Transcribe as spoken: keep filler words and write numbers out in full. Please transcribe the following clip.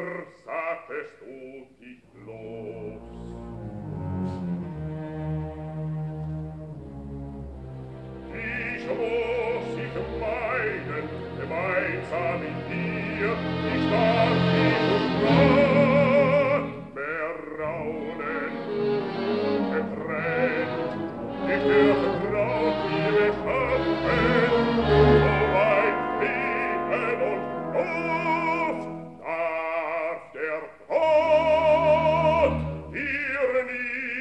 sagtest du dich bloß. Ich muss ich meinen, gemeinsam in dir, ich darf dich und Gott beraunen, getrennt, ich dürfe Traut ihre Schatten, so weit Leben und Luft, darf der Tod ihr nie